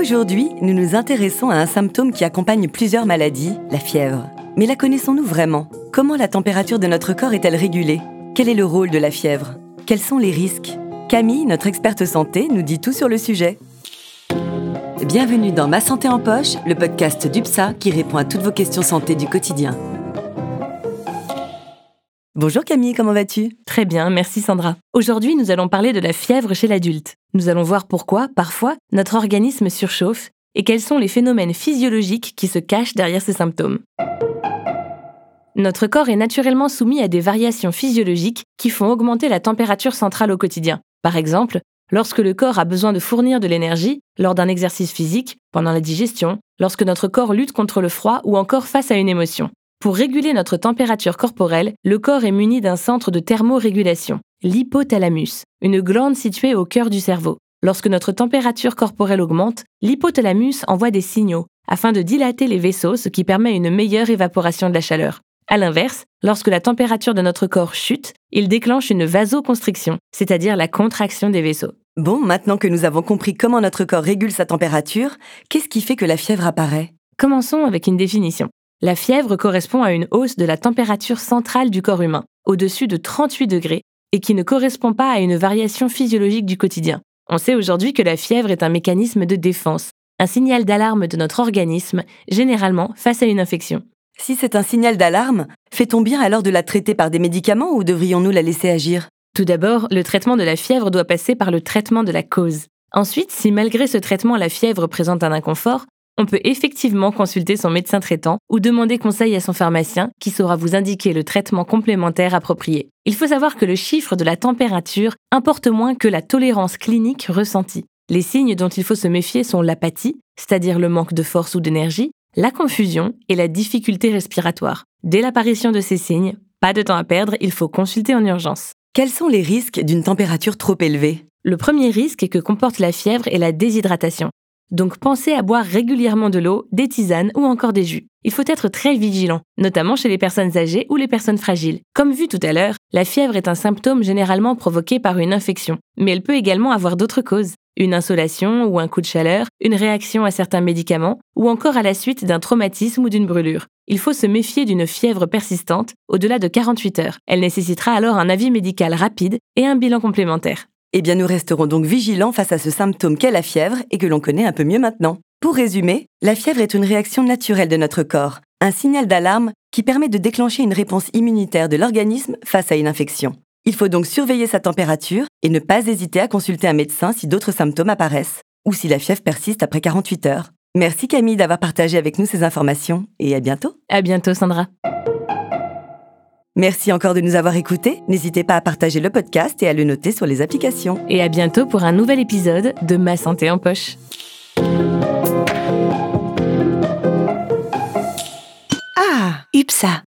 Aujourd'hui, nous nous intéressons à un symptôme qui accompagne plusieurs maladies, la fièvre. Mais la connaissons-nous vraiment ? Comment la température de notre corps est-elle régulée ? Quel est le rôle de la fièvre ? Quels sont les risques ? Camille, notre experte santé, nous dit tout sur le sujet. Bienvenue dans Ma Santé en Poche, le podcast d'UPSA qui répond à toutes vos questions santé du quotidien. Bonjour Camille, comment vas-tu ? Très bien, merci Sandra. Aujourd'hui, nous allons parler de la fièvre chez l'adulte. Nous allons voir pourquoi, parfois, notre organisme surchauffe et quels sont les phénomènes physiologiques qui se cachent derrière ces symptômes. Notre corps est naturellement soumis à des variations physiologiques qui font augmenter la température centrale au quotidien. Par exemple, lorsque le corps a besoin de fournir de l'énergie, lors d'un exercice physique, pendant la digestion, lorsque notre corps lutte contre le froid ou encore face à une émotion. Pour réguler notre température corporelle, le corps est muni d'un centre de thermorégulation, l'hypothalamus, une glande située au cœur du cerveau. Lorsque notre température corporelle augmente, l'hypothalamus envoie des signaux afin de dilater les vaisseaux, ce qui permet une meilleure évaporation de la chaleur. À l'inverse, lorsque la température de notre corps chute, il déclenche une vasoconstriction, c'est-à-dire la contraction des vaisseaux. Bon, maintenant que nous avons compris comment notre corps régule sa température, qu'est-ce qui fait que la fièvre apparaît ? Commençons avec une définition. La fièvre correspond à une hausse de la température centrale du corps humain, au-dessus de 38 degrés, et qui ne correspond pas à une variation physiologique du quotidien. On sait aujourd'hui que la fièvre est un mécanisme de défense, un signal d'alarme de notre organisme, généralement face à une infection. Si c'est un signal d'alarme, fait-on bien alors de la traiter par des médicaments ou devrions-nous la laisser agir ? Tout d'abord, le traitement de la fièvre doit passer par le traitement de la cause. Ensuite, si malgré ce traitement la fièvre présente un inconfort, on peut effectivement consulter son médecin traitant ou demander conseil à son pharmacien qui saura vous indiquer le traitement complémentaire approprié. Il faut savoir que le chiffre de la température importe moins que la tolérance clinique ressentie. Les signes dont il faut se méfier sont l'apathie, c'est-à-dire le manque de force ou d'énergie, la confusion et la difficulté respiratoire. Dès l'apparition de ces signes, pas de temps à perdre, il faut consulter en urgence. Quels sont les risques d'une température trop élevée ? Le premier risque que comporte la fièvre est la déshydratation. Donc pensez à boire régulièrement de l'eau, des tisanes ou encore des jus. Il faut être très vigilant, notamment chez les personnes âgées ou les personnes fragiles. Comme vu tout à l'heure, la fièvre est un symptôme généralement provoqué par une infection, mais elle peut également avoir d'autres causes. Une insolation ou un coup de chaleur, une réaction à certains médicaments ou encore à la suite d'un traumatisme ou d'une brûlure. Il faut se méfier d'une fièvre persistante au-delà de 48 heures. Elle nécessitera alors un avis médical rapide et un bilan complémentaire. Eh bien, nous resterons donc vigilants face à ce symptôme qu'est la fièvre et que l'on connaît un peu mieux maintenant. Pour résumer, la fièvre est une réaction naturelle de notre corps, un signal d'alarme qui permet de déclencher une réponse immunitaire de l'organisme face à une infection. Il faut donc surveiller sa température et ne pas hésiter à consulter un médecin si d'autres symptômes apparaissent ou si la fièvre persiste après 48 heures. Merci Camille d'avoir partagé avec nous ces informations et à bientôt. À bientôt Sandra. Merci encore de nous avoir écoutés. N'hésitez pas à partager le podcast et à le noter sur les applications. Et à bientôt pour un nouvel épisode de Ma Santé en Poche. Ah, UPSA.